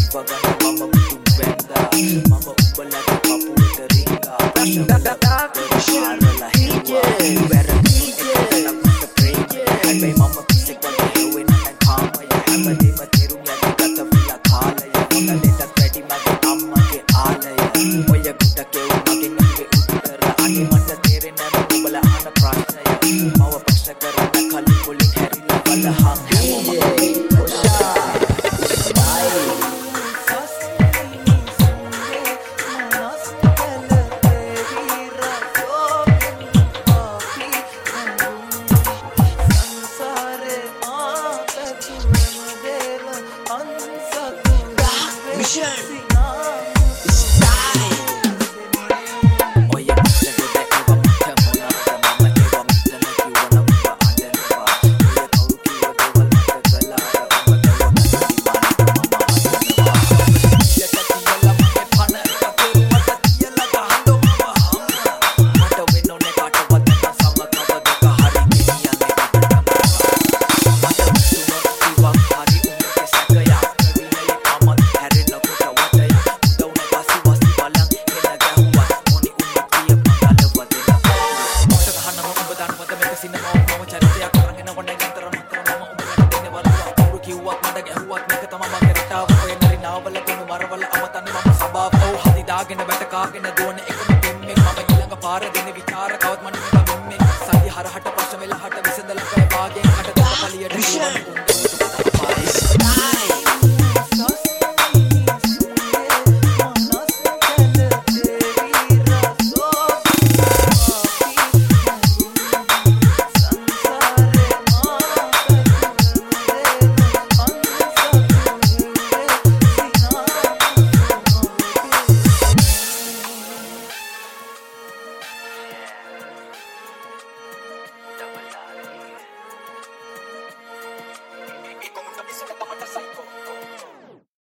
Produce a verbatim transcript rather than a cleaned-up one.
වගන මම මුතු බැන්දා මම උඹලට පපුවට රිංගා ප්‍රශ්නවල හිටියේ වැරදි එකක් මට ප්‍රේමය හැබැයි මම පිස්සෙක් වගේ හෙවෙන නැ කාමය හැමදේම තේරුම් යටි ගත වෙලා කාලය මොකලටත් වැඩි මගේ අම්මගේ ආලය ඔය ගුඩ කෙව් මගේ නගේ උත්තර අනේ මට තේරෙන්නේ නැ උඹලා අහන ප්‍රශ්නය මව ප්‍රශ්න කරන්න කලින් මුලින් හැරිලා බලහන් හැමෝම Michelle